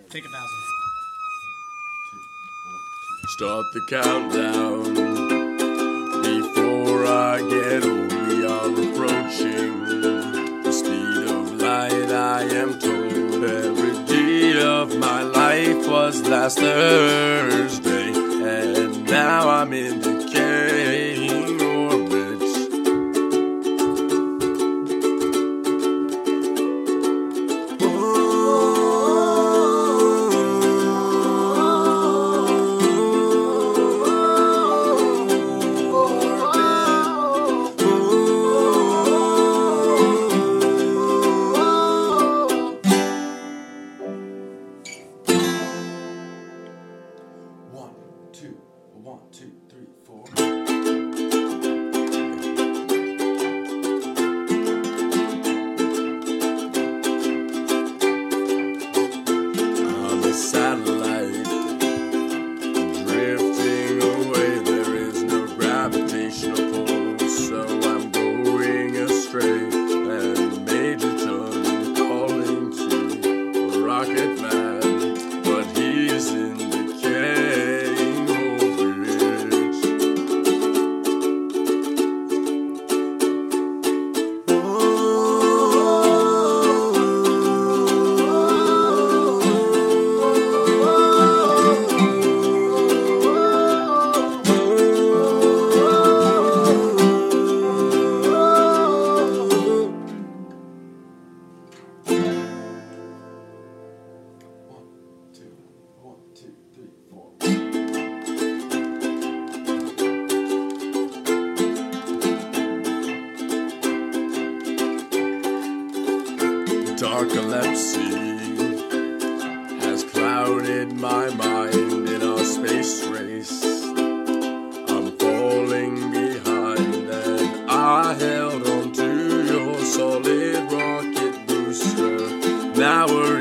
Take 1,000. Start the countdown. Before I get old, we are approaching the speed of light. I am told every day of my life was last Thursday, and now I'm in decaying orbit. One, two, three, four. I'm a satellite drifting away. There is no gravitational pull, so I'm going astray. And Major Tom calling to a rocket man, but he's in decay. One, two, three, four. Narcolepsy has clouded my mind in our space race. I'm falling behind, and I held on to your solid rocket booster. Now we're